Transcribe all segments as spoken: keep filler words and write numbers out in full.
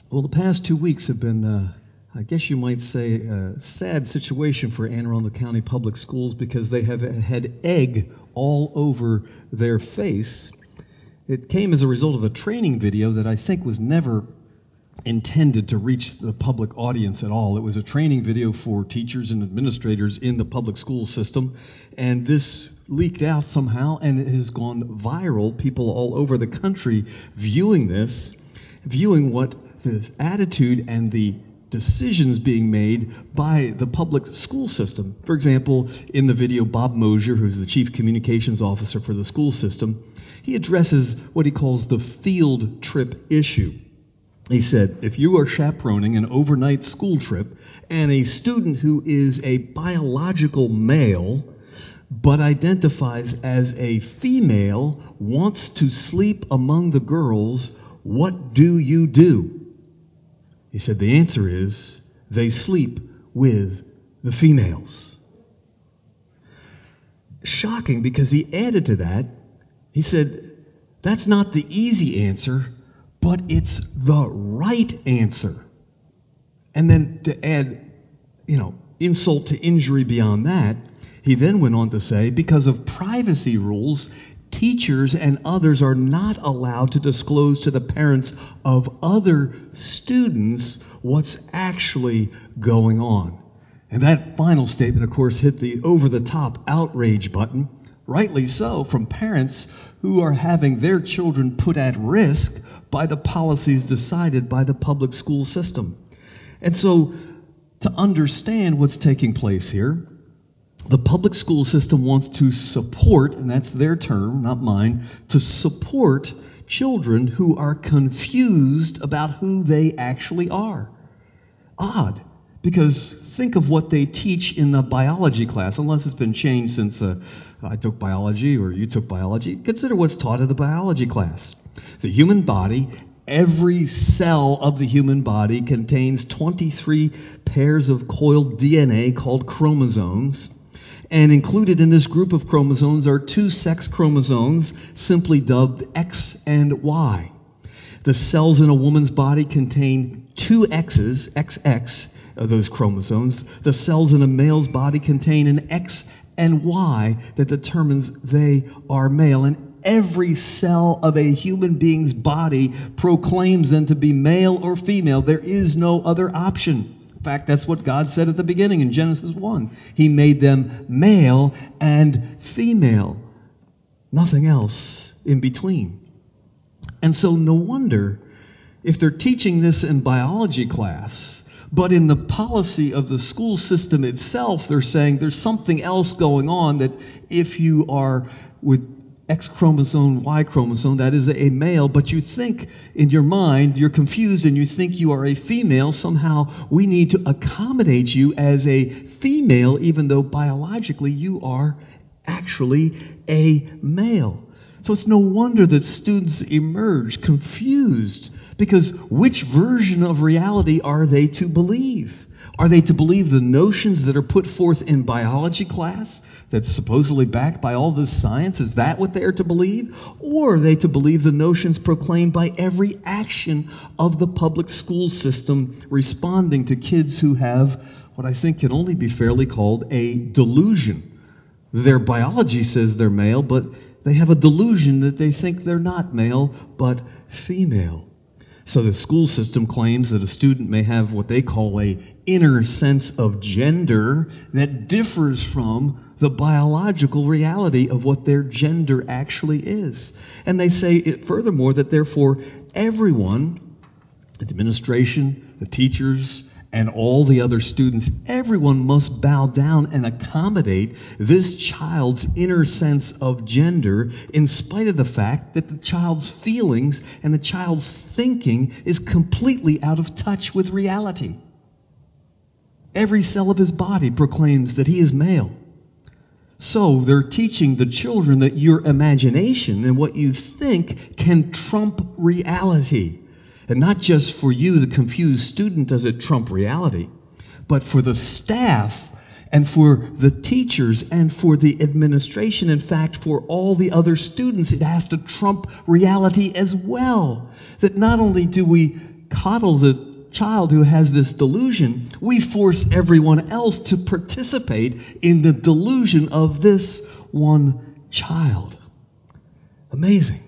Well, the past two weeks have been, uh, I guess you might say, a sad situation for Anne Arundel County Public Schools because they have had egg all over their face. It came as a result of a training video that I think was never intended to reach the public audience at all. It was a training video for teachers and administrators in the public school system, and this leaked out somehow, and it has gone viral. People all over the country viewing this, viewing what the attitude and the decisions being made by the public school system. For example, in the video, Bob Mosier, who's the chief communications officer for the school system, he addresses what he calls the field trip issue. He said, if you are chaperoning an overnight school trip and a student who is a biological male but identifies as a female wants to sleep among the girls, what do you do? He said the answer is they sleep with the females. Shocking, because he added to that, he said, that's not the easy answer, but it's the right answer. And then to add, you know, insult to injury beyond that, he then went on to say, because of privacy rules, teachers and others are not allowed to disclose to the parents of other students what's actually going on. And that final statement, of course, hit the over-the-top outrage button, rightly so, from parents who are having their children put at risk by the policies decided by the public school system. And so, to understand what's taking place here, the public school system wants to support, and that's their term, not mine, to support children who are confused about who they actually are. Odd, because think of what they teach in the biology class, unless it's been changed since uh, I took biology or you took biology. Consider what's taught in the biology class. The human body, every cell of the human body contains twenty-three pairs of coiled D N A called chromosomes. And included in this group of chromosomes are two sex chromosomes, simply dubbed X and Y. The cells in a woman's body contain two X's, X X, of those chromosomes. The cells in a male's body contain an X and Y that determines they are male. And every cell of a human being's body proclaims them to be male or female. There is no other option. In fact, that's what God said at the beginning in Genesis one. He made them male and female. Nothing else in between. And so no wonder if they're teaching this in biology class, but in the policy of the school system itself, they're saying there's something else going on, that if you are with X chromosome, Y chromosome, that is a male, but you think in your mind, you're confused and you think you are a female, somehow we need to accommodate you as a female, even though biologically you are actually a male. So it's no wonder that students emerge confused, because which version of reality are they to believe? Are they to believe the notions that are put forth in biology class that's supposedly backed by all this science? Is that what they are to believe? Or are they to believe the notions proclaimed by every action of the public school system responding to kids who have what I think can only be fairly called a delusion? Their biology says they're male, but they have a delusion that they think they're not male, but female. So the school system claims that a student may have what they call a inner sense of gender that differs from the biological reality of what their gender actually is. And they say, it, furthermore, that therefore everyone, the administration, the teachers, and all the other students, everyone must bow down and accommodate this child's inner sense of gender, in spite of the fact that the child's feelings and the child's thinking is completely out of touch with reality. Every cell of his body proclaims that he is male. So they're teaching the children that your imagination and what you think can trump reality. And not just for you, the confused student, does it trump reality, but for the staff and for the teachers and for the administration, in fact, for all the other students, it has to trump reality as well. That not only do we coddle the child who has this delusion, we force everyone else to participate in the delusion of this one child. Amazing.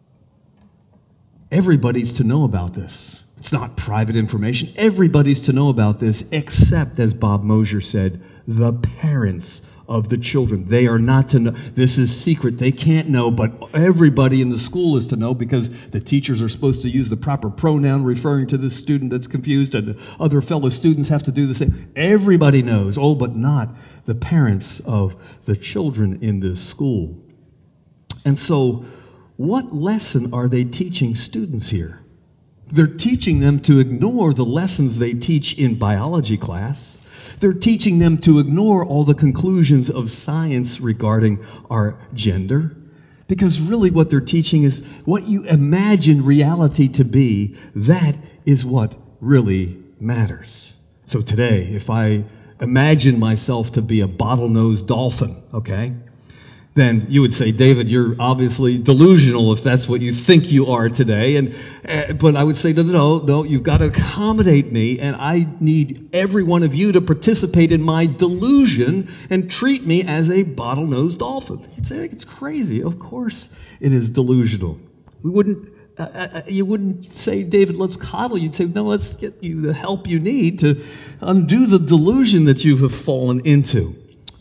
Everybody's to know about this. It's not private information. Everybody's to know about this, except, as Bob Mosier said, the parents of the children. They are not to know. This is secret. They can't know, but everybody in the school is to know, because the teachers are supposed to use the proper pronoun referring to this student that's confused, and other fellow students have to do the same. Everybody knows. Oh, but not the parents of the children in this school. And so, what lesson are they teaching students here? They're teaching them to ignore the lessons they teach in biology class. They're teaching them to ignore all the conclusions of science regarding our gender. Because really what they're teaching is what you imagine reality to be, that is what really matters. So today, if I imagine myself to be a bottlenose dolphin, okay, then you would say, David, you're obviously delusional if that's what you think you are today. And uh, but I would say, no, no, no, you've got to accommodate me, and I need every one of you to participate in my delusion and treat me as a bottlenose dolphin. You'd say, it's crazy. Of course it is delusional. We wouldn't, uh, uh, you wouldn't say, David, let's coddle. You'd say, no, let's get you the help you need to undo the delusion that you have fallen into.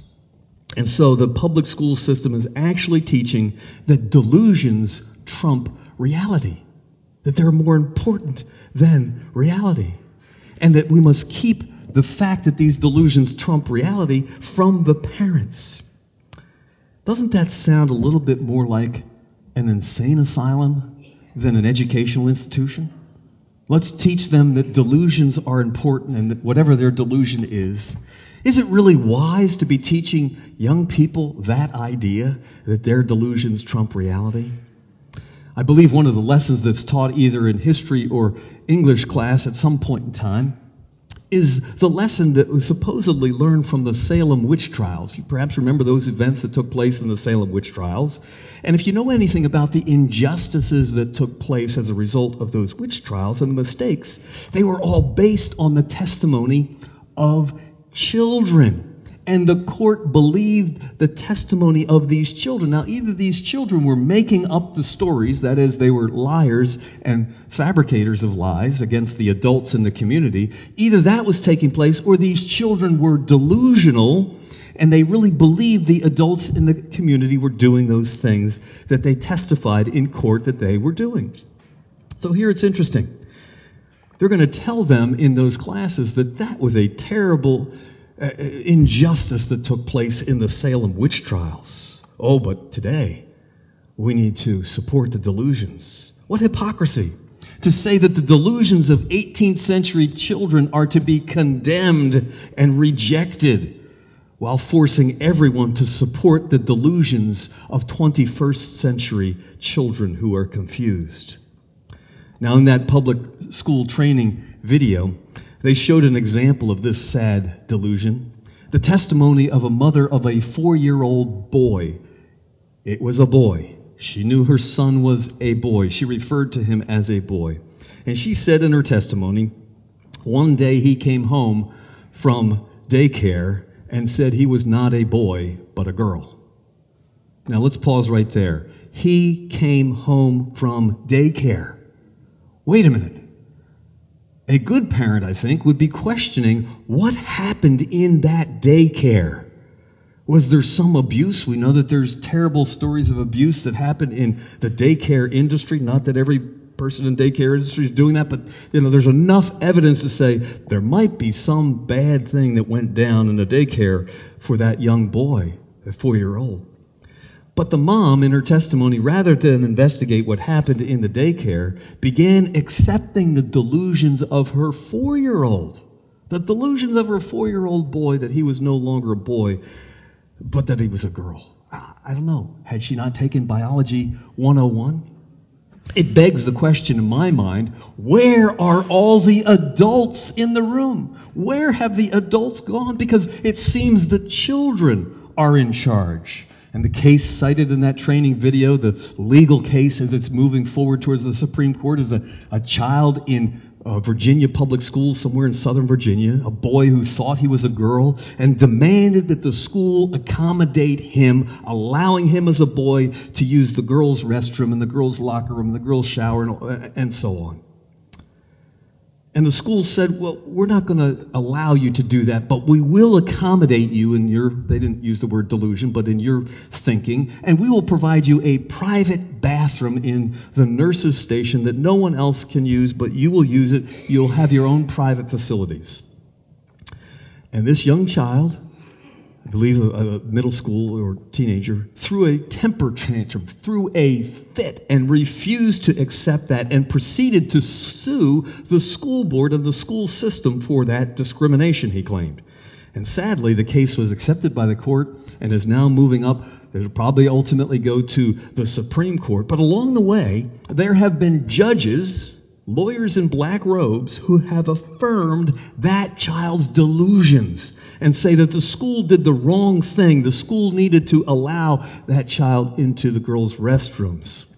And so the public school system is actually teaching that delusions trump reality, that they're more important than reality, and that we must keep the fact that these delusions trump reality from the parents. Doesn't that sound a little bit more like an insane asylum than an educational institution? Let's teach them that delusions are important, and that whatever their delusion is. Is it really wise to be teaching young people that idea, that their delusions trump reality? I believe one of the lessons that's taught either in history or English class at some point in time is the lesson that was supposedly learned from the Salem witch trials. You perhaps remember those events that took place in the Salem witch trials. And if you know anything about the injustices that took place as a result of those witch trials and the mistakes, they were all based on the testimony of children. And the court believed the testimony of these children. Now, either these children were making up the stories, that is, they were liars and fabricators of lies against the adults in the community. Either that was taking place, or these children were delusional, and they really believed the adults in the community were doing those things that they testified in court that they were doing. So here it's interesting. They're going to tell them in those classes that that was a terrible uh, injustice that took place in the Salem witch trials. Oh, but today we need to support the delusions. What hypocrisy to say that the delusions of eighteenth century children are to be condemned and rejected, while forcing everyone to support the delusions of twenty-first century children who are confused. Now, in that public school training video, they showed an example of this sad delusion. The testimony of a mother of a four-year-old boy. It was a boy. She knew her son was a boy. She referred to him as a boy. And she said in her testimony, one day he came home from daycare and said he was not a boy, but a girl. Now, let's pause right there. He came home from daycare. Wait a minute. A good parent, I think, would be questioning what happened in that daycare. Was there some abuse? We know that there's terrible stories of abuse that happened in the daycare industry. Not that every person in daycare industry is doing that, but you know, there's enough evidence to say there might be some bad thing that went down in the daycare for that young boy, a four-year-old. But the mom, in her testimony, rather than investigate what happened in the daycare, began accepting the delusions of her four-year-old. The delusions of her four-year-old boy that he was no longer a boy, but that he was a girl. I don't know. Had she not taken Biology one oh one? It begs the question in my mind, where are all the adults in the room? Where have the adults gone? Because it seems the children are in charge. And the case cited in that training video, the legal case as it's moving forward towards the Supreme Court, is a, a child in uh, Virginia public schools somewhere in Southern Virginia, a boy who thought he was a girl and demanded that the school accommodate him, allowing him as a boy to use the girls' restroom and the girls' locker room and the girls' shower and, and so on. And the school said, well, we're not going to allow you to do that, but we will accommodate you in your, they didn't use the word delusion, but in your thinking, and we will provide you a private bathroom in the nurse's station that no one else can use, but you will use it. You'll have your own private facilities. And this young child, I believe a, a middle school or teenager, threw a temper tantrum, threw a fit, and refused to accept that and proceeded to sue the school board and the school system for that discrimination, he claimed. And sadly, the case was accepted by the court and is now moving up. It'll probably ultimately go to the Supreme Court. But along the way, there have been judges, lawyers in black robes, who have affirmed that child's delusions and say that the school did the wrong thing. The school needed to allow that child into the girls' restrooms.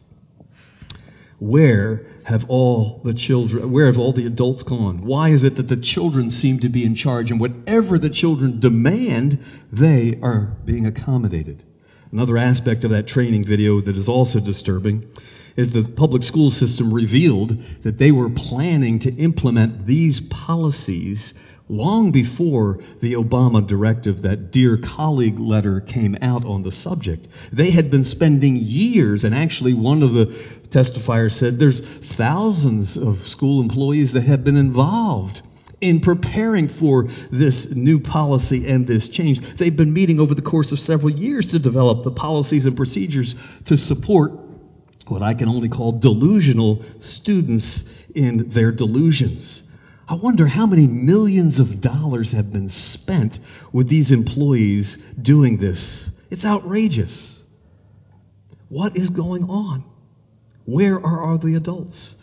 Where have all the children, where have all the adults gone? Why is it that the children seem to be in charge, and whatever the children demand, they are being accommodated? Another aspect of that training video that is also disturbing is the public school system revealed that they were planning to implement these policies long before the Obama directive, that Dear Colleague letter, came out on the subject. They had been spending years, and actually one of the testifiers said there's thousands of school employees that have been involved in preparing for this new policy and this change. They've been meeting over the course of several years to develop the policies and procedures to support what I can only call delusional students in their delusions. I wonder how many millions of dollars have been spent with these employees doing this. It's outrageous. What is going on? Where are, are the adults?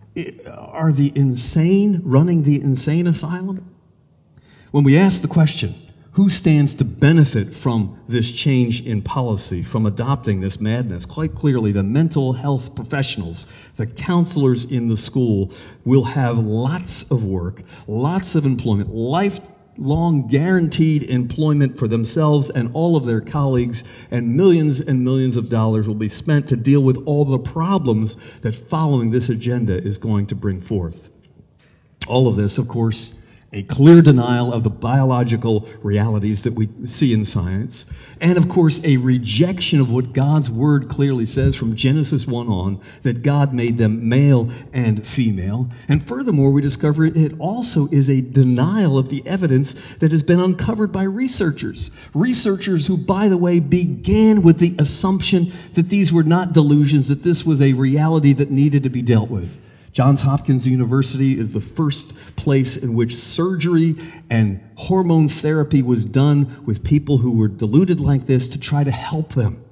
Are the insane running the insane asylum? When we ask the question, who stands to benefit from this change in policy, from adopting this madness? Quite clearly, the mental health professionals, the counselors in the school will have lots of work, lots of employment, lifelong guaranteed employment for themselves and all of their colleagues, and millions and millions of dollars will be spent to deal with all the problems that following this agenda is going to bring forth. All of this, of course, a clear denial of the biological realities that we see in science, and of course a rejection of what God's word clearly says from Genesis one on, that God made them male and female. And furthermore, we discover it also is a denial of the evidence that has been uncovered by researchers. Researchers who, by the way, began with the assumption that these were not delusions, that this was a reality that needed to be dealt with. Johns Hopkins University is the first place in which surgery and hormone therapy was done with people who were deluded like this to try to help them.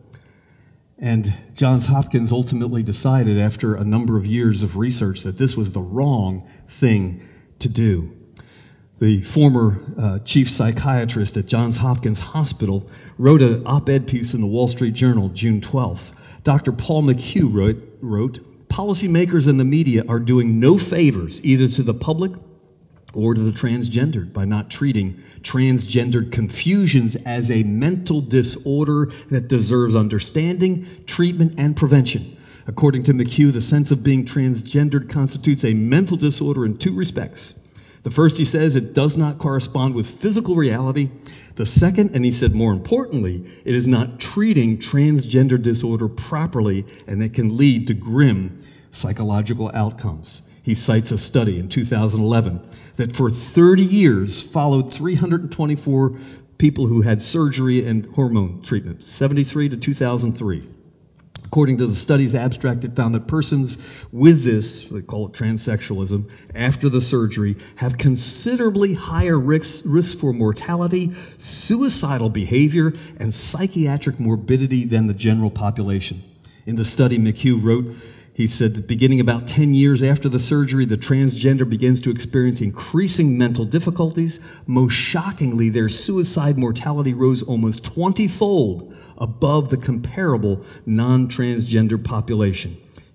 And Johns Hopkins ultimately decided after a number of years of research that this was the wrong thing to do. The former uh, chief psychiatrist at Johns Hopkins Hospital wrote an op-ed piece in the Wall Street Journal, June twelfth. Doctor Paul McHugh wrote, wrote policymakers and the media are doing no favors either to the public or to the transgendered by not treating transgendered confusions as a mental disorder that deserves understanding, treatment, and prevention. According to McHugh, the sense of being transgendered constitutes a mental disorder in two respects. The first, he says, it does not correspond with physical reality. The second, and he said more importantly, it is not treating transgender disorder properly, and it can lead to grim psychological outcomes. He cites a study in two thousand eleven that for thirty years followed three hundred twenty-four people who had surgery and hormone treatment, seventy-three to two thousand three. According to the study's abstract, it found that persons with this, they call it transsexualism, after the surgery have considerably higher risks, risks for mortality, suicidal behavior, and psychiatric morbidity than the general population. In the study, McHugh wrote, he said that beginning about ten years after the surgery, the transgender begins to experience increasing mental difficulties. Most shockingly, their suicide mortality rose almost twenty-fold above the comparable non-transgender population.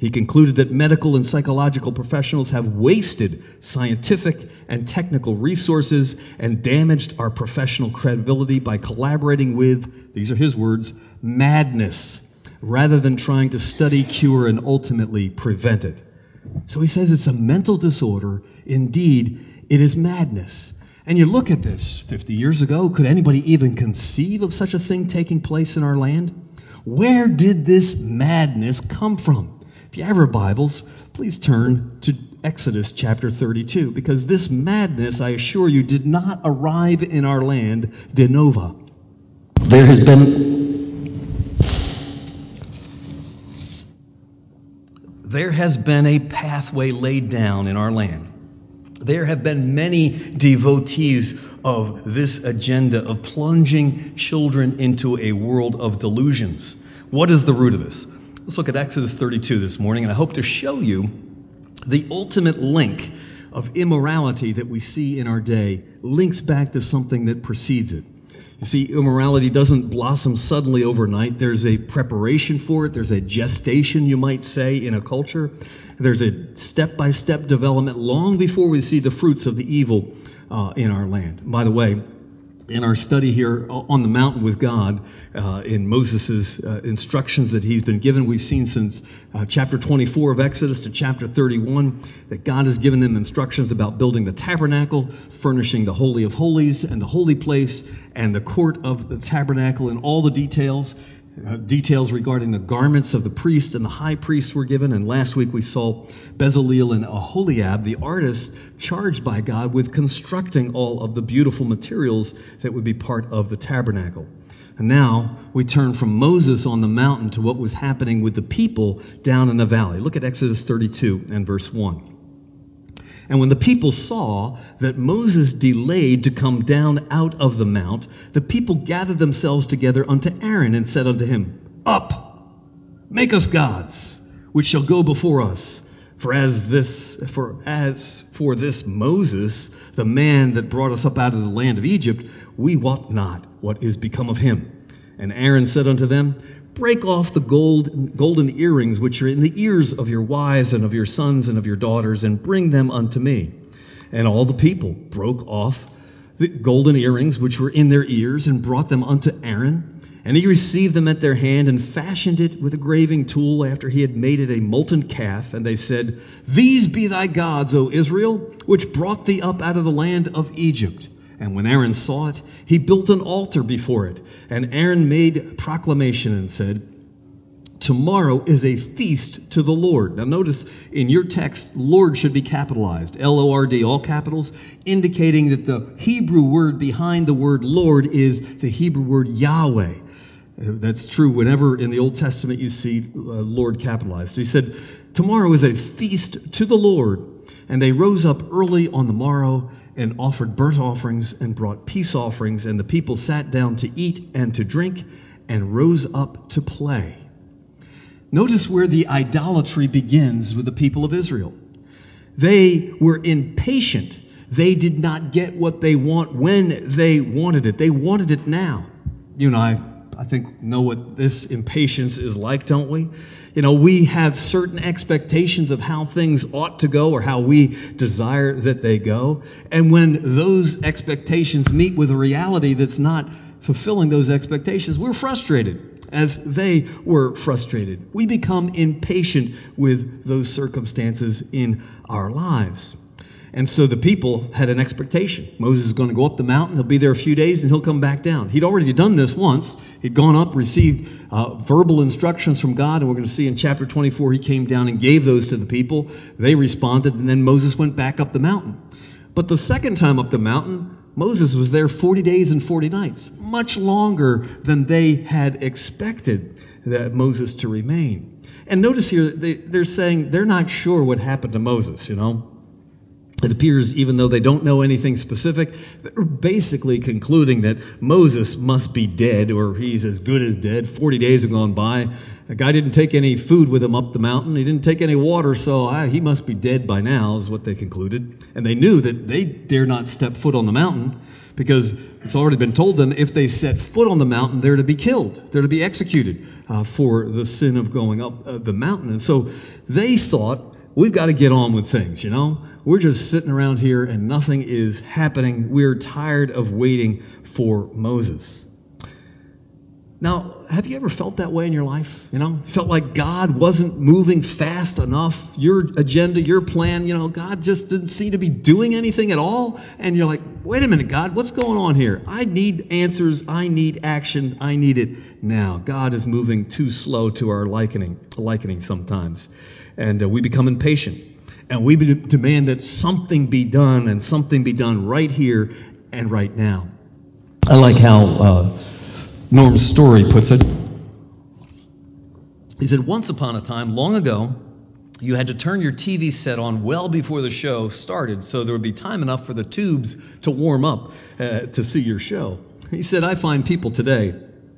He concluded that medical and psychological professionals have wasted scientific and technical resources and damaged our professional credibility by collaborating with, these are his words, madness, rather than trying to study, cure, and ultimately prevent it. So he says it's a mental disorder. Indeed, it is madness. And you look at this, fifty years ago, could anybody even conceive of such a thing taking place in our land? Where did this madness come from? If you have your Bibles, please turn to Exodus chapter thirty-two, because this madness, I assure you, did not arrive in our land de novo. There has been there has been a pathway laid down in our land. There have been many devotees of this agenda of plunging children into a world of delusions. What is the root of this? Let's look at Exodus thirty-two this morning, and I hope to show you the ultimate link of immorality that we see in our day links back to something that precedes it. You see, immorality doesn't blossom suddenly overnight. There's a preparation for it. There's a gestation, you might say, in a culture. There's a step-by-step development long before we see the fruits of the evil uh, in our land. By the way, in our study here on the mountain with God, uh, in Moses' uh, instructions that he's been given, we've seen since uh, chapter twenty-four of Exodus to chapter thirty-one that God has given them instructions about building the tabernacle, furnishing the Holy of Holies and the holy place and the court of the tabernacle, and all the details. Uh, details regarding the garments of the priest and the high priests were given. And last week we saw Bezaleel and Aholiab, the artists charged by God with constructing all of the beautiful materials that would be part of the tabernacle. And now we turn from Moses on the mountain to what was happening with the people down in the valley. Look at Exodus thirty-two and verse one. And when the people saw that Moses delayed to come down out of the mount, the people gathered themselves together unto Aaron and said unto him, Up, make us gods, which shall go before us. For as this, for as for this Moses, the man that brought us up out of the land of Egypt, we wot not what is become of him. And Aaron said unto them, Break off the gold, golden earrings which are in the ears of your wives and of your sons and of your daughters, and bring them unto me. And all the people broke off the golden earrings which were in their ears, and brought them unto Aaron. And he received them at their hand, and fashioned it with a graving tool after he had made it a molten calf. And they said, These be thy gods, O Israel, which brought thee up out of the land of Egypt. And when Aaron saw it, he built an altar before it. And Aaron made proclamation and said, Tomorrow is a feast to the Lord. Now notice in your text, Lord should be capitalized, L O R D, all capitals, indicating that the Hebrew word behind the word Lord is the Hebrew word Yahweh. That's true whenever in the Old Testament you see uh, Lord capitalized. He said, Tomorrow is a feast to the Lord. And they rose up early on the morrow and offered burnt offerings and brought peace offerings, and the people sat down to eat and to drink and rose up to play. Notice where the idolatry begins with the people of Israel. They were impatient. They did not get what they want when they wanted it. They wanted it now. You and I, I think, know what this impatience is like, don't we? You know, we have certain expectations of how things ought to go or how we desire that they go. And when those expectations meet with a reality that's not fulfilling those expectations, we're frustrated, as they were frustrated. We become impatient with those circumstances in our lives. And so the people had an expectation. Moses is going to go up the mountain. He'll be there a few days and he'll come back down. He'd already done this once. He'd gone up, received uh, verbal instructions from God. And we're going to see in chapter twenty-four, he came down and gave those to the people. They responded, and then Moses went back up the mountain. But the second time up the mountain, Moses was there forty days and forty nights, much longer than they had expected that Moses to remain. And notice here, they, they're saying they're not sure what happened to Moses, you know. It appears, even though they don't know anything specific, they're basically concluding that Moses must be dead, or he's as good as dead. Forty days have gone by. The guy didn't take any food with him up the mountain. He didn't take any water, so ah, he must be dead by now, is what they concluded. And they knew that they dare not step foot on the mountain because it's already been told them if they set foot on the mountain, they're to be killed. They're to be executed uh, for the sin of going up uh, the mountain. And so they thought, we've got to get on with things, you know? We're just sitting around here and nothing is happening. We're tired of waiting for Moses. Now, have you ever felt that way in your life? You know, felt like God wasn't moving fast enough. Your agenda, your plan, you know, God just didn't seem to be doing anything at all. And you're like, wait a minute, God, what's going on here? I need answers. I need action. I need it now. God is moving too slow to our likening, likening sometimes. And uh, we become impatient. And we be- demand that something be done and something be done right here and right now. I like how uh, Norm Story puts it. He said, once upon a time, long ago, you had to turn your T V set on well before the show started so there would be time enough for the tubes to warm up uh, to see your show. He said, I find people today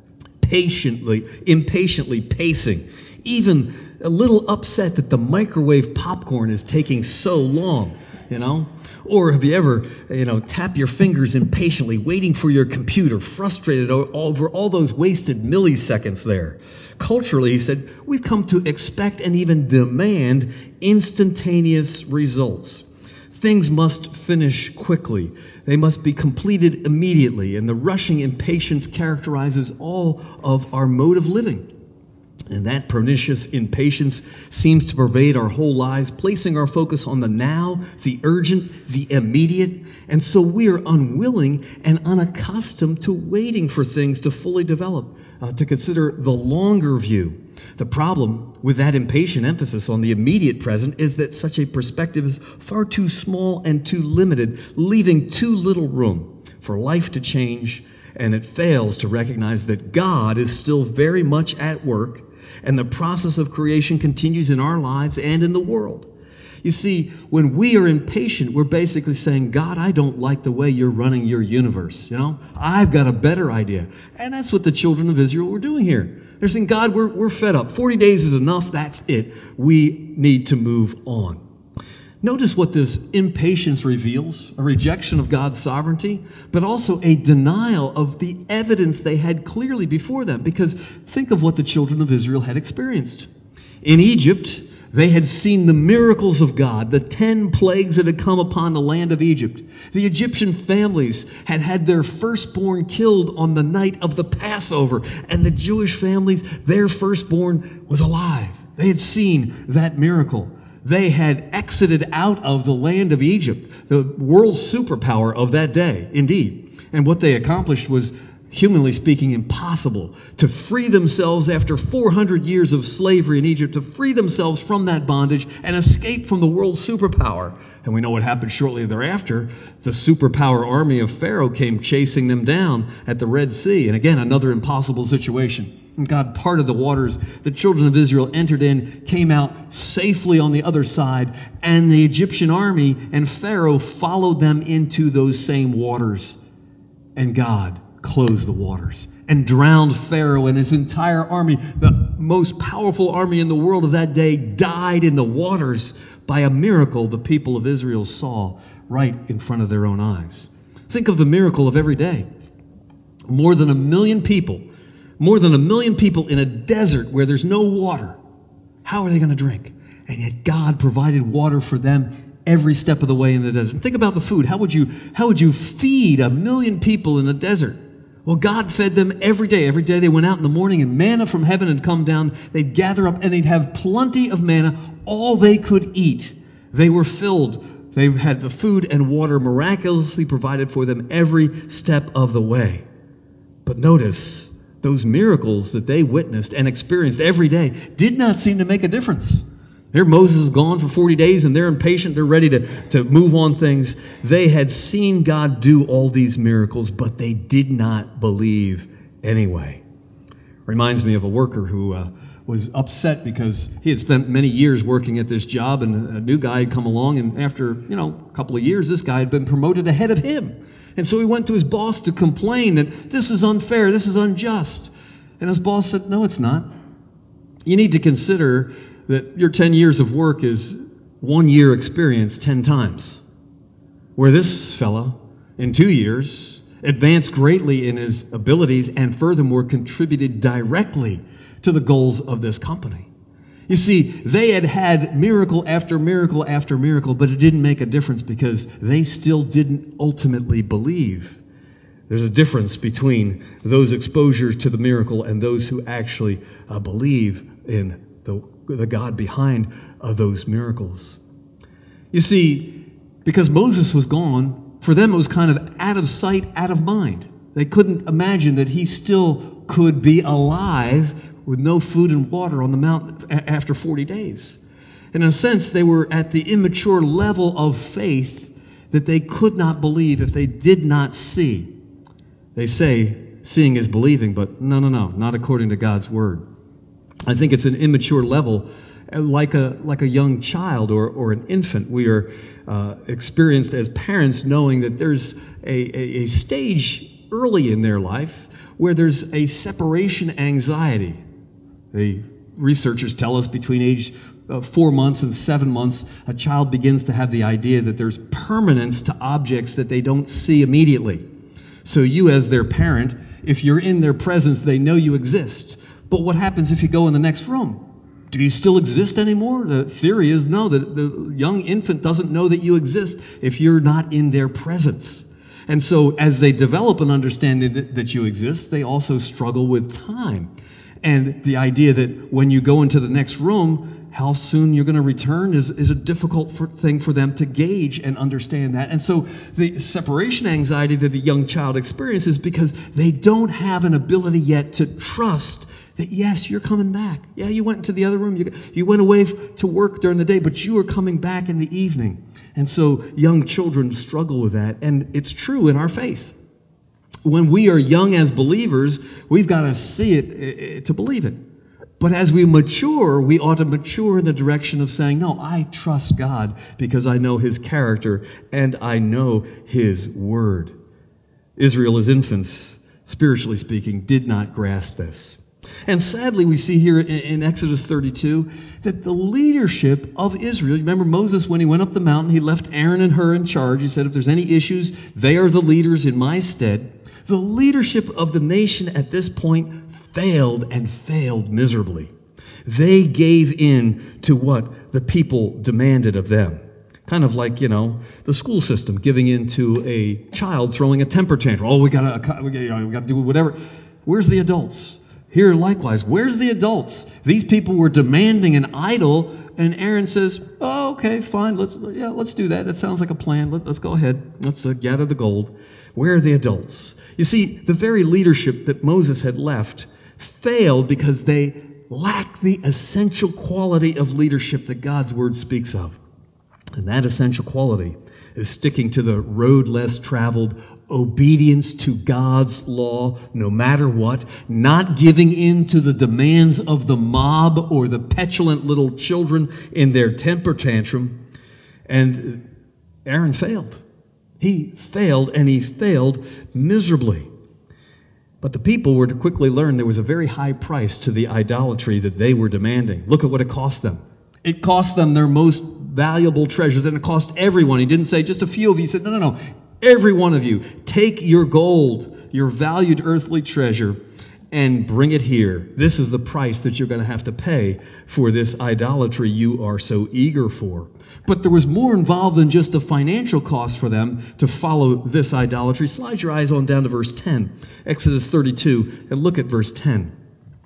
patiently, impatiently pacing, even a little upset that the microwave popcorn is taking so long, you know? Or have you ever, you know, tap your fingers impatiently, waiting for your computer, frustrated over all those wasted milliseconds there? Culturally, he said, we've come to expect and even demand instantaneous results. Things must finish quickly. They must be completed immediately. And the rushing impatience characterizes all of our mode of living. And that pernicious impatience seems to pervade our whole lives, placing our focus on the now, the urgent, the immediate. And so we are unwilling and unaccustomed to waiting for things to fully develop, uh, to consider the longer view. The problem with that impatient emphasis on the immediate present is that such a perspective is far too small and too limited, leaving too little room for life to change, and it fails to recognize that God is still very much at work, and the process of creation continues in our lives and in the world. You see, when we are impatient, we're basically saying, God, I don't like the way you're running your universe. You know, I've got a better idea. And that's what the children of Israel were doing here. They're saying, God, we're, we're fed up. forty days is enough. That's it. We need to move on. Notice what this impatience reveals, a rejection of God's sovereignty, but also a denial of the evidence they had clearly before them. Because think of what the children of Israel had experienced. In Egypt, they had seen the miracles of God, the ten plagues that had come upon the land of Egypt. The Egyptian families had had their firstborn killed on the night of the Passover, and the Jewish families, their firstborn was alive. They had seen that miracle. They had exited out of the land of Egypt, the world superpower of that day, indeed. And what they accomplished was, humanly speaking, impossible. To free themselves after four hundred years of slavery in Egypt, to free themselves from that bondage and escape from the world superpower. And we know what happened shortly thereafter. The superpower army of Pharaoh came chasing them down at the Red Sea. And again, another impossible situation. And God parted the waters. The children of Israel entered in, came out safely on the other side, and the Egyptian army and Pharaoh followed them into those same waters. And God closed the waters and drowned Pharaoh and his entire army. The most powerful army in the world of that day died in the waters by a miracle the people of Israel saw right in front of their own eyes. Think of the miracle of every day. More than a million people, more than a million people in a desert where there's no water. How are they going to drink? And yet God provided water for them every step of the way in the desert. Think about the food. How would you, how would you feed a million people in the desert? Well, God fed them every day. Every day they went out in the morning and manna from heaven had come down. They'd gather up and they'd have plenty of manna, all they could eat. They were filled. They had the food and water miraculously provided for them every step of the way. But notice, those miracles that they witnessed and experienced every day did not seem to make a difference. Here Moses is gone for forty days and they're impatient. They're ready to, to move on things. They had seen God do all these miracles, but they did not believe anyway. Reminds me of a worker who uh, was upset because he had spent many years working at this job, and a new guy had come along, and after, you know, a couple of years, this guy had been promoted ahead of him. And so he went to his boss to complain that this is unfair, this is unjust. And his boss said, no, it's not. You need to consider that your ten years of work is one year experience ten times. Where this fellow, in two years, advanced greatly in his abilities, and furthermore contributed directly to the goals of this company. You see, they had had miracle after miracle after miracle, but it didn't make a difference because they still didn't ultimately believe. There's a difference between those exposures to the miracle and those who actually uh, believe in the, the God behind uh, those miracles. You see, because Moses was gone, for them it was kind of out of sight, out of mind. They couldn't imagine that he still could be alive with no food and water on the mountain after forty days. In a sense, they were at the immature level of faith that they could not believe if they did not see. They say, seeing is believing, but no, no, no, not according to God's word. I think it's an immature level, like a like a young child or, or an infant. We are uh, experienced as parents knowing that there's a, a, a stage early in their life where there's a separation anxiety. The researchers tell us between age uh, four months and seven months, a child begins to have the idea that there's permanence to objects that they don't see immediately. So you as their parent, if you're in their presence, they know you exist. But what happens if you go in the next room? Do you still exist anymore? The theory is no, that the young infant doesn't know that you exist if you're not in their presence. And so as they develop an understanding that, that you exist, they also struggle with time. And the idea that when you go into the next room, how soon you're going to return is, is a difficult for, thing for them to gauge and understand that. And so the separation anxiety that a young child experiences because they don't have an ability yet to trust that, yes, you're coming back. Yeah, you went into the other room. You, you went away to work during the day, but you are coming back in the evening. And so young children struggle with that. And it's true in our faith. When we are young as believers, we've got to see it to believe it. But as we mature, we ought to mature in the direction of saying, no, I trust God because I know his character and I know his word. Israel as infants, spiritually speaking, did not grasp this. And sadly, we see here in Exodus thirty-two that the leadership of Israel, remember Moses, when he went up the mountain, he left Aaron and Hur in charge. He said, if there's any issues, they are the leaders in my stead. The leadership of the nation at this point failed and failed miserably. They gave in to what the people demanded of them. Kind of like, you know, the school system giving in to a child throwing a temper tantrum. Oh, we gotta, we gotta, you know, we gotta do whatever. Where's the adults? Here, likewise, where's the adults? These people were demanding an idol, and Aaron says, oh, okay, fine, let's, yeah, let's do that. That sounds like a plan. Let, let's go ahead. Let's uh, gather the gold. Where are the adults? You see, the very leadership that Moses had left failed because they lacked the essential quality of leadership that God's word speaks of. And that essential quality is sticking to the road less traveled, obedience to God's law no matter what, not giving in to the demands of the mob or the petulant little children in their temper tantrum. And Aaron failed. He failed, and he failed miserably. But the people were to quickly learn there was a very high price to the idolatry that they were demanding. Look at what it cost them. It cost them their most valuable treasures, and it cost everyone. He didn't say just a few of you. He said, no, no, no. Every one of you, take your gold, your valued earthly treasure, and bring it here. This is the price that you're going to have to pay for this idolatry you are so eager for. But there was more involved than just a financial cost for them to follow this idolatry. Slide your eyes on down to verse ten, Exodus thirty-two, and look at verse ten.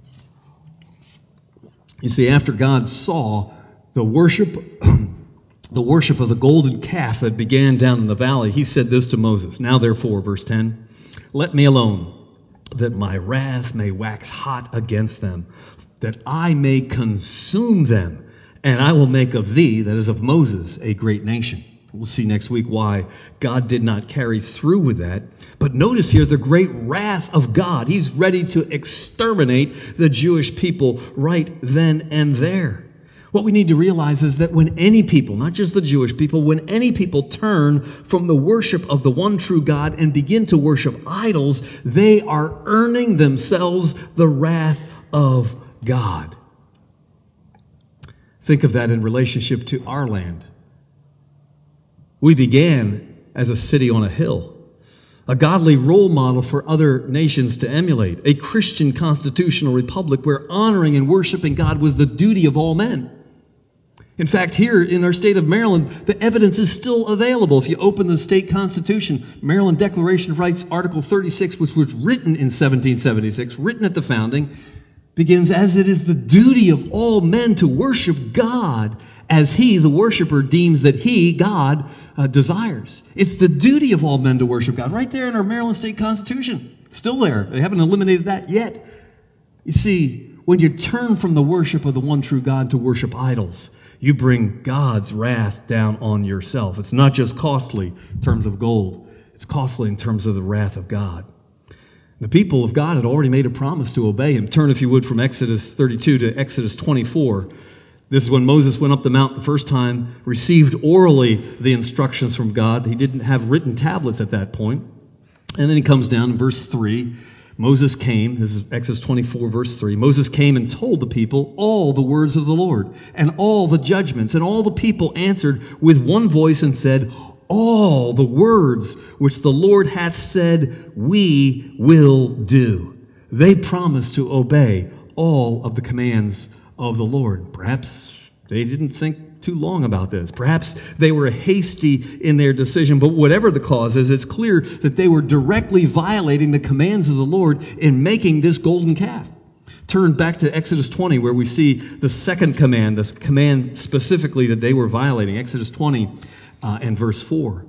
You see, after God saw the worship the worship of the golden calf that began down in the valley, he said this to Moses. Now therefore, verse ten, let me alone, that my wrath may wax hot against them, that I may consume them, and I will make of thee, that is of Moses, a great nation. We'll see next week why God did not carry through with that. But notice here the great wrath of God. He's ready to exterminate the Jewish people right then and there. What we need to realize is that when any people, not just the Jewish people, when any people turn from the worship of the one true God and begin to worship idols, they are earning themselves the wrath of God. Think of that in relationship to our land. We began as a city on a hill. a godly role model for other nations to emulate, a Christian constitutional republic where honoring and worshiping God was the duty of all men. In fact, here in our state of Maryland, the evidence is still available. If you open the state constitution, Maryland Declaration of Rights, Article thirty-six, which was written in seventeen seventy-six, written at the founding, begins, as it is the duty of all men to worship God as he, the worshiper, deems that he, God, uh, desires. It's the duty of all men to worship God, right there in our Maryland State Constitution. Still there. They haven't eliminated that yet. You see, when you turn from the worship of the one true God to worship idols, you bring God's wrath down on yourself. It's not just costly in terms of gold. It's costly in terms of the wrath of God. The people of God had already made a promise to obey him. Turn, if you would, from Exodus thirty-two to Exodus twenty-four. This is when Moses went up the mount the first time, received orally the instructions from God. He didn't have written tablets at that point. And then he comes down in verse three. Moses came, this is Exodus twenty-four, verse three. Moses came and told the people all the words of the Lord and all the judgments. And all the people answered with one voice and said, all the words which the Lord hath said, we will do. They promised to obey all of the commands of the Lord. Perhaps they didn't think too long about this. Perhaps they were hasty in their decision, but whatever the cause is, it's clear that they were directly violating the commands of the Lord in making this golden calf. Turn back to Exodus twenty, where we see the second command, the command specifically that they were violating. Exodus twenty uh, and verse four.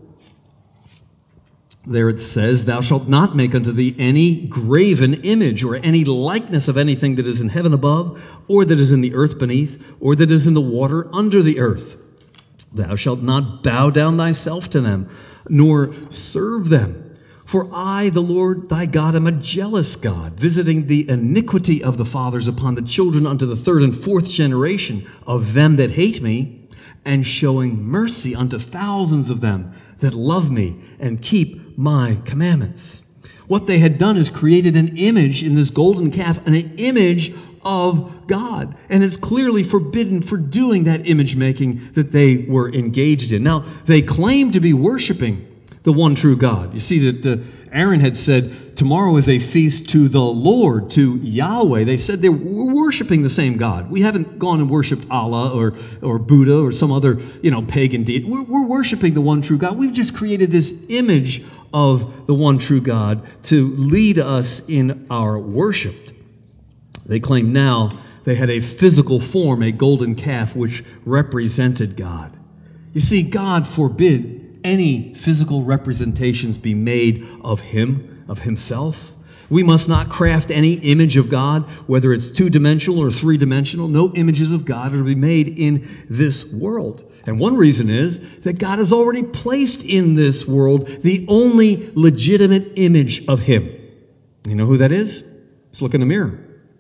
There it says, thou shalt not make unto thee any graven image or any likeness of anything that is in heaven above, or that is in the earth beneath, or that is in the water under the earth. Thou shalt not bow down thyself to them, nor serve them. For I, the Lord thy God, am a jealous God, visiting the iniquity of the fathers upon the children unto the third and fourth generation of them that hate me, and showing mercy unto thousands of them that love me and keep my commandments. What they had done is created an image in this golden calf, an image of God. And it's clearly forbidden for doing that image making that they were engaged in. Now, they claim to be worshiping the one true God. You see that uh, Aaron had said, tomorrow is a feast to the Lord, to Yahweh. They said they were worshiping the same God. We haven't gone and worshiped Allah or, or Buddha or some other, you know, pagan deity. We're, we're worshiping the one true God. We've just created this image of the one true God to lead us in our worship. They claim now they had a physical form, a golden calf, which represented God. You see, God forbid any physical representations be made of him, of himself. We must not craft any image of God, whether it's two-dimensional or three-dimensional. No images of God are to be made in this world. And one reason is that God has already placed in this world the only legitimate image of him. You know who that is? Let's look in the mirror.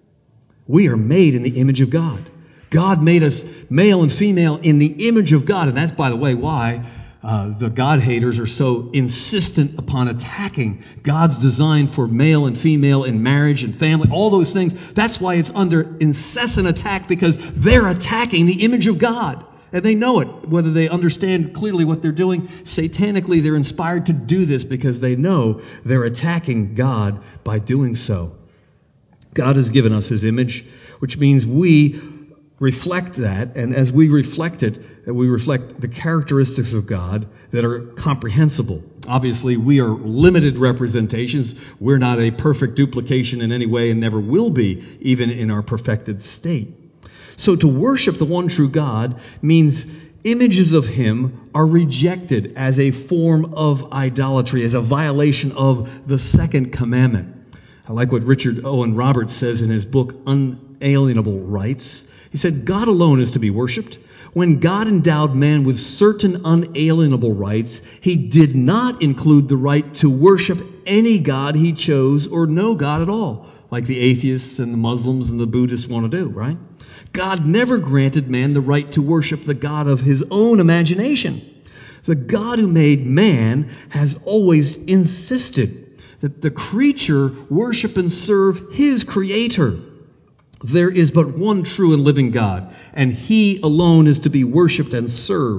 We are made in the image of God. God made us male and female in the image of God. And that's, by the way, why Uh, the God haters are so insistent upon attacking God's design for male and female in marriage and family, all those things. That's why it's under incessant attack, because they're attacking the image of God. And they know it, whether they understand clearly what they're doing. Satanically, they're inspired to do this because they know they're attacking God by doing so. God has given us his image, which means we reflect that, and as we reflect it, we reflect the characteristics of God that are comprehensible. Obviously, we are limited representations. We're not a perfect duplication in any way and never will be, even in our perfected state. So to worship the one true God means images of him are rejected as a form of idolatry, as a violation of the second commandment. I like what Richard Owen Roberts says in his book, Unalienable Rights. He said, God alone is to be worshiped. When God endowed man with certain unalienable rights, he did not include the right to worship any God he chose or no God at all, like the atheists and the Muslims and the Buddhists want to do, right? God never granted man the right to worship the God of his own imagination. The God who made man has always insisted that the creature worship and serve his creator. There is but one true and living God, and he alone is to be worshiped and served.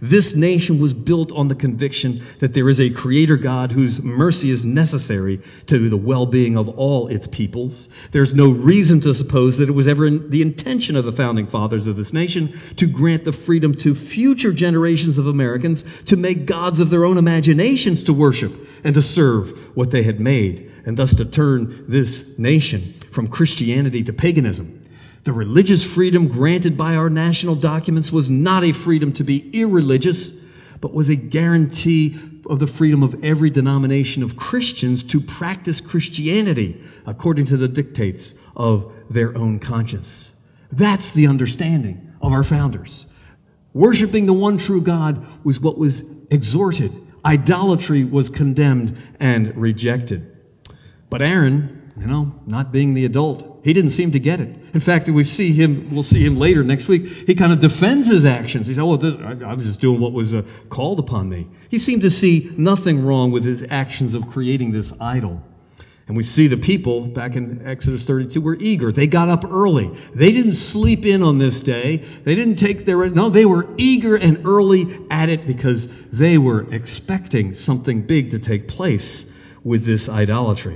This nation was built on the conviction that there is a creator God whose mercy is necessary to the well-being of all its peoples. There's no reason to suppose that it was ever in the intention of the founding fathers of this nation to grant the freedom to future generations of Americans to make gods of their own imaginations to worship and to serve what they had made, and thus to turn this nation from Christianity to paganism. The religious freedom granted by our national documents was not a freedom to be irreligious, but was a guarantee of the freedom of every denomination of Christians to practice Christianity according to the dictates of their own conscience. That's the understanding of our founders. Worshiping the one true God was what was exhorted. Idolatry was condemned and rejected. But Aaron, you know, not being the adult, he didn't seem to get it. In fact, we see him, we'll see him later next week, he kind of defends his actions. He said, oh, this, I, I was just doing what was uh, called upon me. He seemed to see nothing wrong with his actions of creating this idol. And we see the people back in Exodus thirty-two were eager. They got up early. They didn't sleep in on this day. They didn't take their, no, they were eager and early at it because they were expecting something big to take place with this idolatry.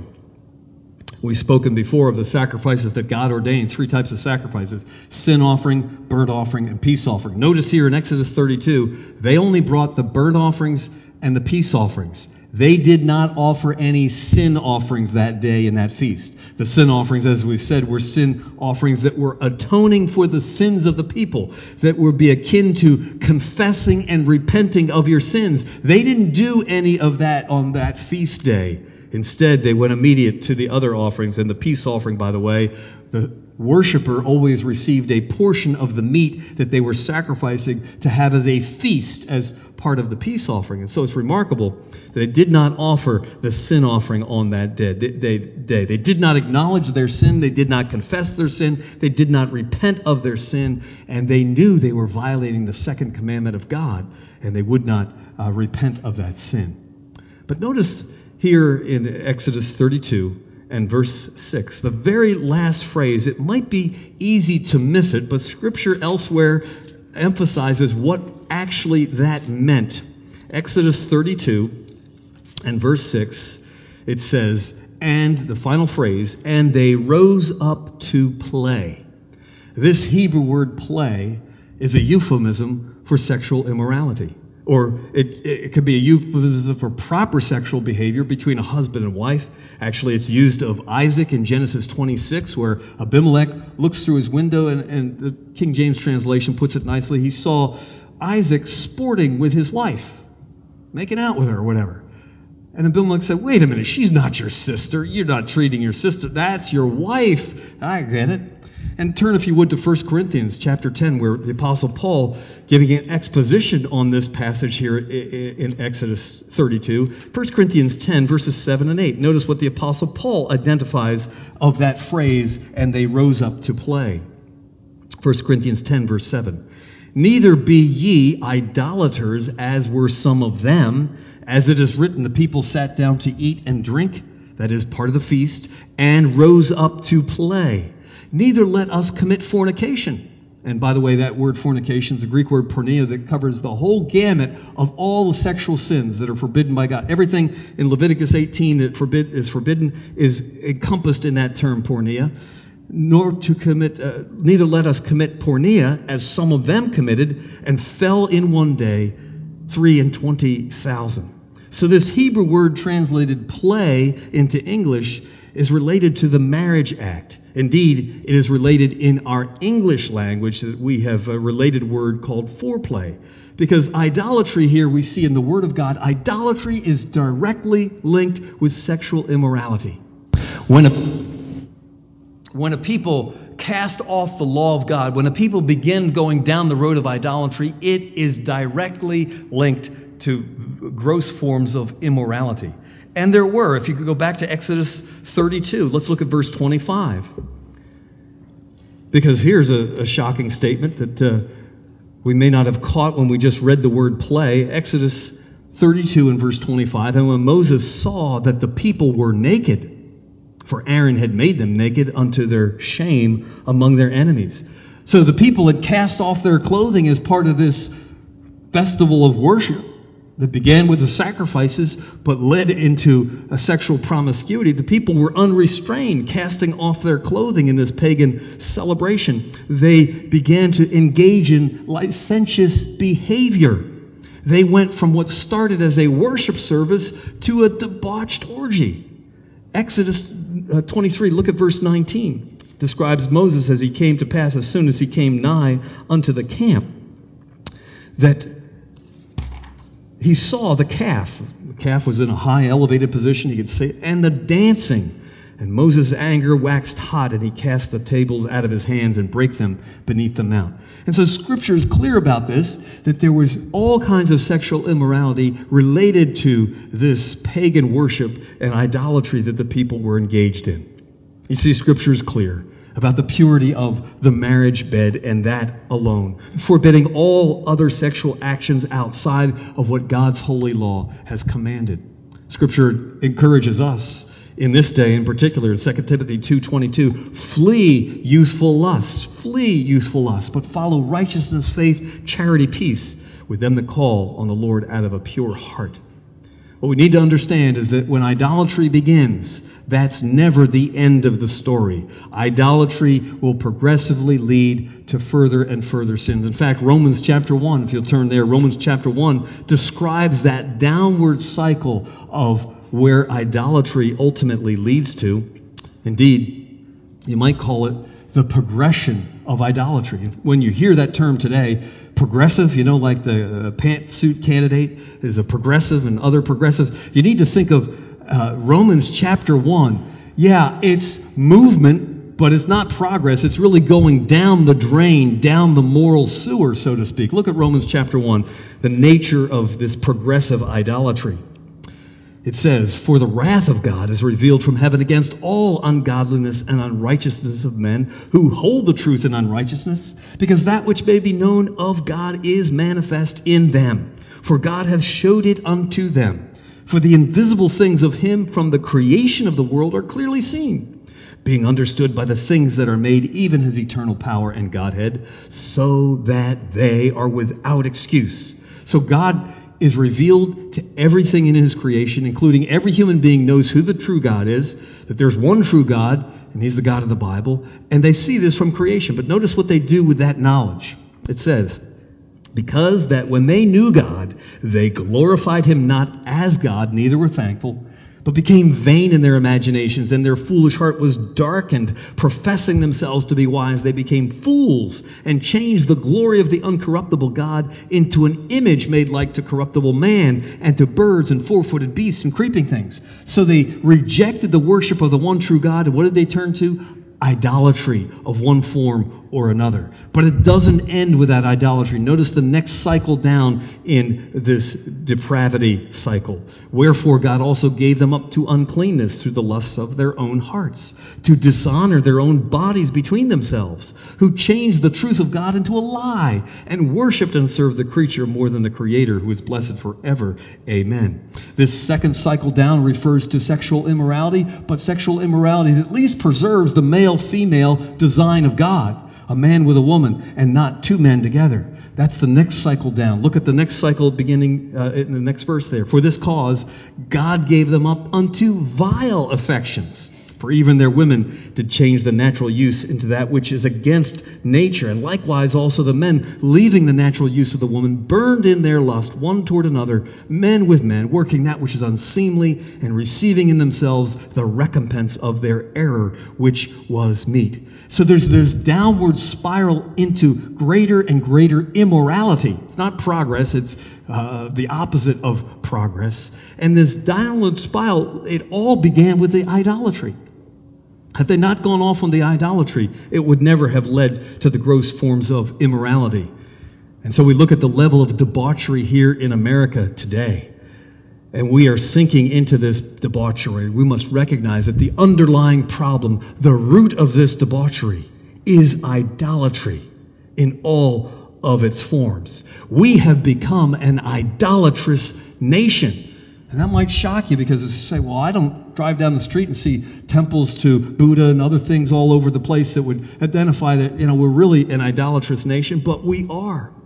We've spoken before of the sacrifices that God ordained, three types of sacrifices: sin offering, burnt offering, and peace offering. Notice here in Exodus thirty-two, they only brought the burnt offerings and the peace offerings. They did not offer any sin offerings that day in that feast. The sin offerings, as we said, were sin offerings that were atoning for the sins of the people, that would be akin to confessing and repenting of your sins. They didn't do any of that on that feast day. Instead, they went immediate to the other offerings. And the peace offering, by the way, the worshiper always received a portion of the meat that they were sacrificing to have as a feast as part of the peace offering. And so it's remarkable that they did not offer the sin offering on that day. They, they, they did not acknowledge their sin. They did not confess their sin. They did not repent of their sin. And they knew they were violating the second commandment of God, and they would not uh, repent of that sin. But notice here in Exodus thirty-two and verse six, the very last phrase, it might be easy to miss it, but Scripture elsewhere emphasizes what actually that meant. Exodus thirty-two and verse six, it says, and the final phrase, and they rose up to play. This Hebrew word play is a euphemism for sexual immorality. Or it, it could be a euphemism for proper sexual behavior between a husband and wife. Actually, it's used of Isaac in Genesis twenty-six, where Abimelech looks through his window, and, and the King James translation puts it nicely. He saw Isaac sporting with his wife, making out with her or whatever. And Abimelech said, wait a minute, she's not your sister. You're not treating your sister. That's your wife. I get it. And turn, if you would, to First Corinthians chapter ten, where the Apostle Paul, giving an exposition on this passage here in Exodus thirty-two, First Corinthians ten, verses seven and eight. Notice what the Apostle Paul identifies of that phrase, and they rose up to play. First Corinthians ten, verse seven. Neither be ye idolaters, as were some of them. As it is written, the people sat down to eat and drink, that is part of the feast, and rose up to play. Neither let us commit fornication. And by the way, that word fornication is the Greek word porneia that covers the whole gamut of all the sexual sins that are forbidden by God. Everything in Leviticus eighteen that forbid, is forbidden is encompassed in that term porneia. Nor to commit, uh, neither let us commit porneia, as some of them committed, and fell in one day three and twenty thousand. So this Hebrew word translated play into English is related to the marriage act. Indeed, it is related in our English language that we have a related word called foreplay. Because idolatry here we see in the Word of God, idolatry is directly linked with sexual immorality. When a, when a people cast off the law of God, when a people begin going down the road of idolatry, it is directly linked to gross forms of immorality. And there were, if you could go back to Exodus thirty-two, let's look at verse twenty-five. Because here's a, a shocking statement that uh, we may not have caught when we just read the word play. Exodus thirty-two and verse twenty-five, and when Moses saw that the people were naked, for Aaron had made them naked unto their shame among their enemies. So the people had cast off their clothing as part of this festival of worship that began with the sacrifices but led into a sexual promiscuity. The people were unrestrained, casting off their clothing in this pagan celebration. They began to engage in licentious behavior. They went from what started as a worship service to a debauched orgy. Exodus twenty-three, look at verse nineteen. Describes Moses as he came to pass as soon as he came nigh unto the camp, that he saw the calf. The calf was in a high elevated position, he could say, and the dancing. And Moses' anger waxed hot, and he cast the tables out of his hands and brake them beneath the mount. And so Scripture is clear about this, that there was all kinds of sexual immorality related to this pagan worship and idolatry that the people were engaged in. You see, Scripture is clear about the purity of the marriage bed and that alone, forbidding all other sexual actions outside of what God's holy law has commanded. Scripture encourages us in this day in particular, in Second Timothy two twenty-two, flee youthful lusts, flee youthful lusts, but follow righteousness, faith, charity, peace with them that call on the Lord out of a pure heart. What we need to understand is that when idolatry begins, that's never the end of the story. Idolatry will progressively lead to further and further sins. In fact, Romans chapter one, if you'll turn there, Romans chapter one describes that downward cycle of where idolatry ultimately leads to. Indeed, you might call it the progression of idolatry. When you hear that term today, progressive, you know, like the pantsuit candidate is a progressive and other progressives, you need to think of uh, Romans chapter one. Yeah, it's movement, but it's not progress. It's really going down the drain, down the moral sewer, so to speak. Look at Romans chapter one, the nature of this progressive idolatry. It says, for the wrath of God is revealed from heaven against all ungodliness and unrighteousness of men who hold the truth in unrighteousness, because that which may be known of God is manifest in them. For God hath showed it unto them. For the invisible things of him from the creation of the world are clearly seen, being understood by the things that are made, even his eternal power and Godhead, so that they are without excuse. So God is revealed to everything in his creation, including every human being knows who the true God is, that there's one true God, and he's the God of the Bible, and they see this from creation. But notice what they do with that knowledge. It says, because that when they knew God, they glorified him not as God, neither were thankful, but became vain in their imaginations, and their foolish heart was darkened. Professing themselves to be wise, they became fools and changed the glory of the uncorruptible God into an image made like to corruptible man and to birds and four-footed beasts and creeping things. So they rejected the worship of the one true God, and what did they turn to? Idolatry of one form or another. But it doesn't end with that idolatry. Notice the next cycle down in this depravity cycle. Wherefore God also gave them up to uncleanness through the lusts of their own hearts, to dishonor their own bodies between themselves, who changed the truth of God into a lie, and worshipped and served the creature more than the Creator, who is blessed forever. Amen. This second cycle down refers to sexual immorality, but sexual immorality at least preserves the male-female design of God, a man with a woman, and not two men together. That's the next cycle down. Look at the next cycle beginning uh, in the next verse there. For this cause, God gave them up unto vile affections. For even their women did change the natural use into that which is against nature. And likewise also the men, leaving the natural use of the woman, burned in their lust one toward another, men with men, working that which is unseemly, and receiving in themselves the recompense of their error, which was meat. So there's this downward spiral into greater and greater immorality. It's not progress, it's uh, the opposite of progress. And this downward spiral, it all began with the idolatry. Had they not gone off on the idolatry, it would never have led to the gross forms of immorality. And so we look at the level of debauchery here in America today, and we are sinking into this debauchery. We must recognize that the underlying problem, the root of this debauchery, is idolatry in all of its forms. We have become an idolatrous nation. And that might shock you, because you say, well, I don't drive down the street and see temples to Buddha and other things all over the place that would identify that, you know, we're really an idolatrous nation, but we are.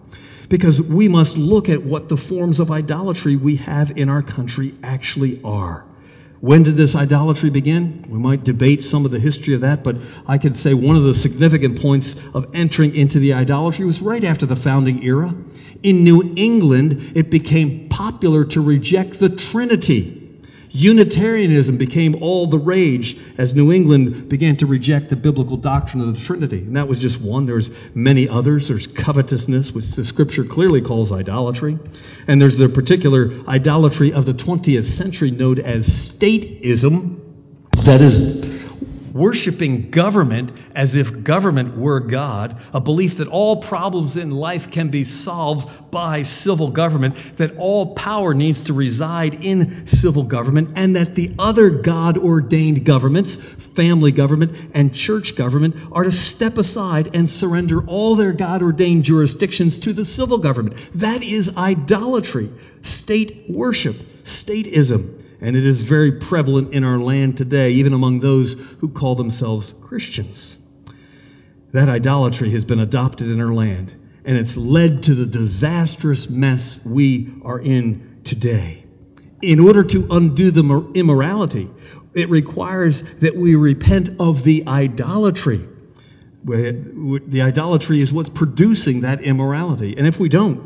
because we must look at what the forms of idolatry we have in our country actually are. When did this idolatry begin? We might debate some of the history of that, but I could say one of the significant points of entering into the idolatry was right after the founding era. In New England, it became popular to reject the Trinity. Unitarianism became all the rage as New England began to reject the biblical doctrine of the Trinity. And that was just one. There's many others. There's covetousness, which the Scripture clearly calls idolatry. And there's the particular idolatry of the twentieth century known as stateism. That is worshiping government as if government were God, a belief that all problems in life can be solved by civil government, that all power needs to reside in civil government, and that the other God-ordained governments, family government and church government, are to step aside and surrender all their God-ordained jurisdictions to the civil government. That is idolatry, state worship, stateism. And it is very prevalent in our land today, even among those who call themselves Christians. That idolatry has been adopted in our land, and it's led to the disastrous mess we are in today. In order to undo the immorality, it requires that we repent of the idolatry. The idolatry is what's producing that immorality. And if we don't,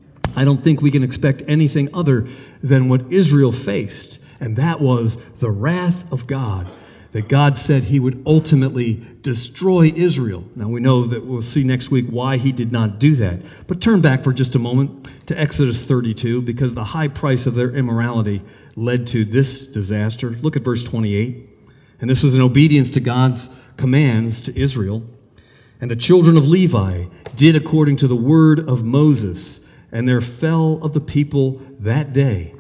I don't think we can expect anything other than what Israel faced, and that was the wrath of God, that God said he would ultimately destroy Israel. Now we know that we'll see next week why he did not do that. But turn back for just a moment to Exodus thirty-two, because the high price of their immorality led to this disaster. Look at verse twenty-eight. And this was in obedience to God's commands to Israel. And the children of Levi did according to the word of Moses, and there fell of the people that day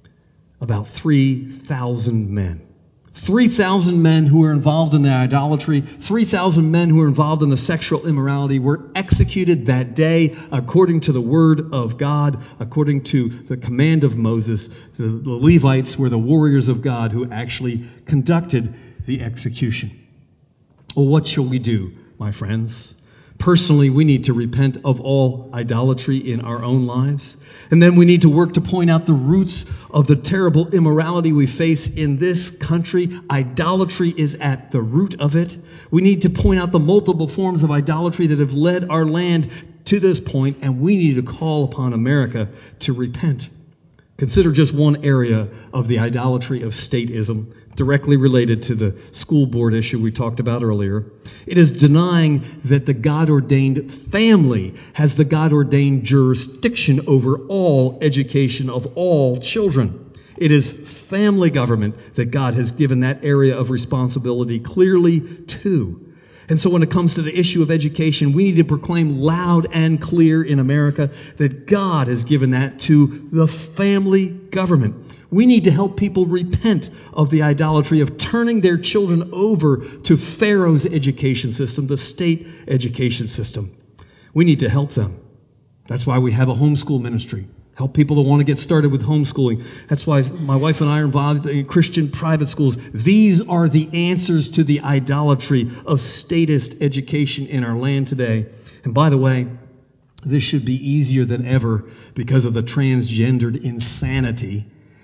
about three thousand men. three thousand men who were involved in the idolatry, three thousand men who were involved in the sexual immorality were executed that day according to the word of God, according to the command of Moses. The Levites were the warriors of God who actually conducted the execution. Well, what shall we do, my friends? Personally, we need to repent of all idolatry in our own lives. And then we need to work to point out the roots of the terrible immorality we face in this country. Idolatry is at the root of it. We need to point out the multiple forms of idolatry that have led our land to this point, and we need to call upon America to repent. Consider just one area of the idolatry of stateism, directly related to the school board issue we talked about earlier. It is denying that the God-ordained family has the God-ordained jurisdiction over all education of all children. It is family government that God has given that area of responsibility clearly to. And so when it comes to the issue of education, we need to proclaim loud and clear in America that God has given that to the family government. We need to help people repent of the idolatry of turning their children over to Pharaoh's education system, the state education system. We need to help them. That's why we have a homeschool ministry. Help people that want to get started with homeschooling. That's why my wife and I are involved in Christian private schools. These are the answers to the idolatry of statist education in our land today. And by the way, this should be easier than ever because of the transgendered insanity.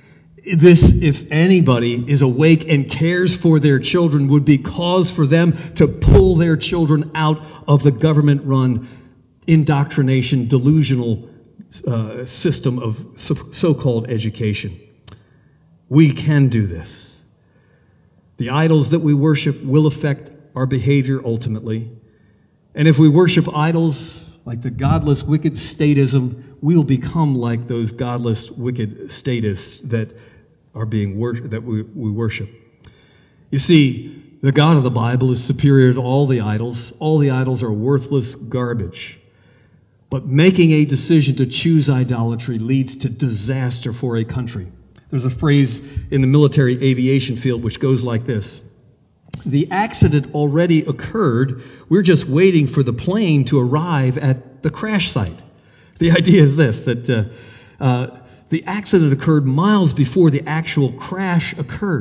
This, if anybody is awake and cares for their children, would be cause for them to pull their children out of the government-run indoctrination, delusional uh, system of so-called education. We can do this. The idols that we worship will affect our behavior ultimately. And if we worship idols like the godless, wicked statism, we will become like those godless, wicked statists that are being wor- that we, we worship. You see, the God of the Bible is superior to all the idols. All the idols are worthless garbage. But making a decision to choose idolatry leads to disaster for a country. There's a phrase in the military aviation field which goes like this: the accident already occurred. We're just waiting for the plane to arrive at the crash site. The idea is this, that uh, uh, the accident occurred miles before the actual crash occurred.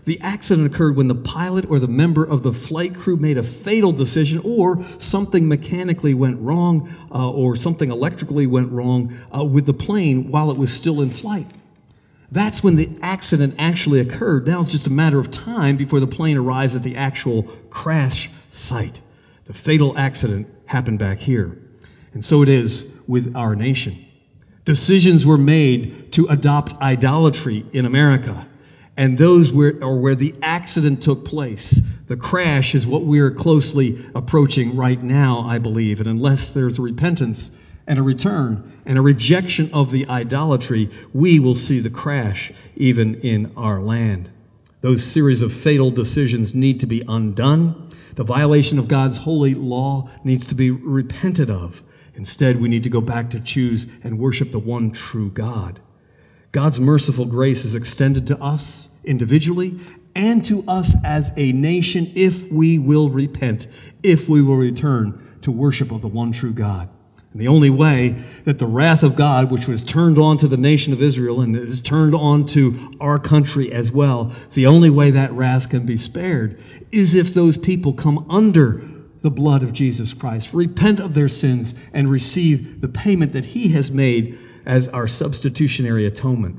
The accident occurred when the pilot or the member of the flight crew made a fatal decision, or something mechanically went wrong, uh, or something electrically went wrong uh, with the plane while it was still in flight. That's when the accident actually occurred. Now it's just a matter of time before the plane arrives at the actual crash site. The fatal accident happened back here. And so it is with our nation. Decisions were made to adopt idolatry in America, and those were, are where the accident took place. The crash is what we are closely approaching right now, I believe, and unless there's a repentance and a return and a rejection of the idolatry, we will see the crash even in our land. Those series of fatal decisions need to be undone. The violation of God's holy law needs to be repented of. Instead, we need to go back to choose and worship the one true God. God's merciful grace is extended to us individually and to us as a nation if we will repent, if we will return to worship of the one true God. And the only way that the wrath of God, which was turned on to the nation of Israel and is turned on to our country as well, the only way that wrath can be spared is if those people come under the blood of Jesus Christ, repent of their sins, and receive the payment that he has made as our substitutionary atonement.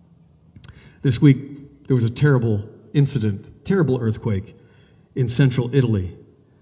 This week, there was a terrible incident, terrible earthquake in central Italy.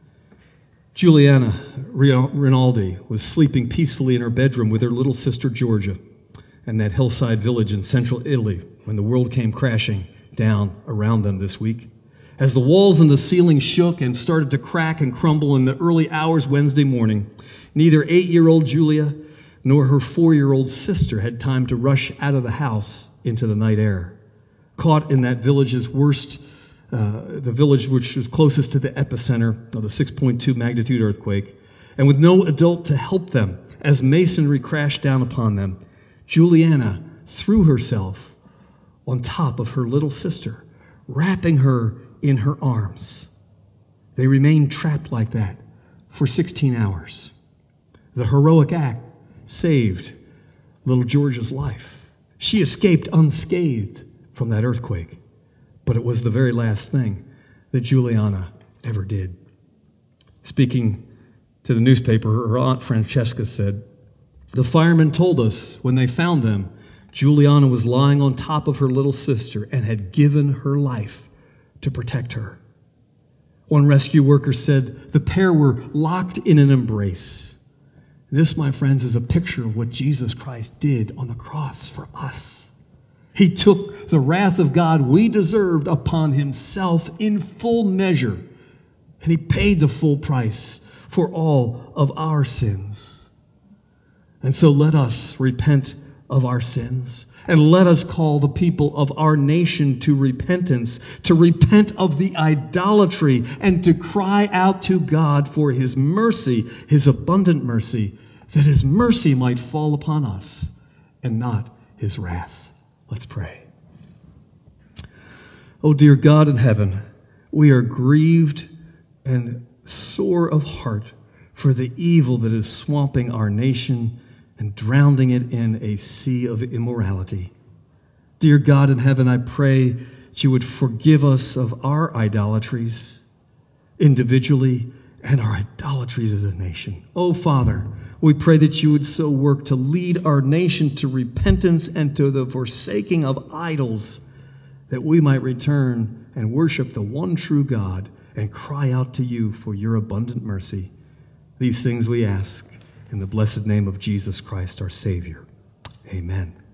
Giuliana Rinaldi was sleeping peacefully in her bedroom with her little sister Georgia in that hillside village in central Italy when the world came crashing down around them this week. As the walls and the ceiling shook and started to crack and crumble in the early hours Wednesday morning, neither eight-year-old Julia nor her four-year-old sister had time to rush out of the house into the night air. Caught in that village's worst, uh, the village which was closest to the epicenter of the six point two magnitude earthquake, and with no adult to help them as masonry crashed down upon them, Juliana threw herself on top of her little sister, wrapping her in her arms. They remained trapped like that for sixteen hours. The heroic act saved little Georgia's life. She escaped unscathed from that earthquake, but it was the very last thing that Juliana ever did. Speaking to the newspaper, her aunt Francesca said, "The firemen told us when they found them, Juliana was lying on top of her little sister and had given her life to protect her." One rescue worker said the pair were locked in an embrace. This, my friends, is a picture of what Jesus Christ did on the cross for us. He took the wrath of God we deserved upon himself in full measure, and he paid the full price for all of our sins. And so let us repent of our sins, and let us call the people of our nation to repentance, to repent of the idolatry, and to cry out to God for his mercy, his abundant mercy, that his mercy might fall upon us and not his wrath. Let's pray. Oh, dear God in heaven, we are grieved and sore of heart for the evil that is swamping our nation and drowning it in a sea of immorality. Dear God in heaven, I pray that you would forgive us of our idolatries individually and our idolatries as a nation. Oh, Father, we pray that you would so work to lead our nation to repentance and to the forsaking of idols, that we might return and worship the one true God and cry out to you for your abundant mercy. These things we ask in the blessed name of Jesus Christ, our Savior. Amen.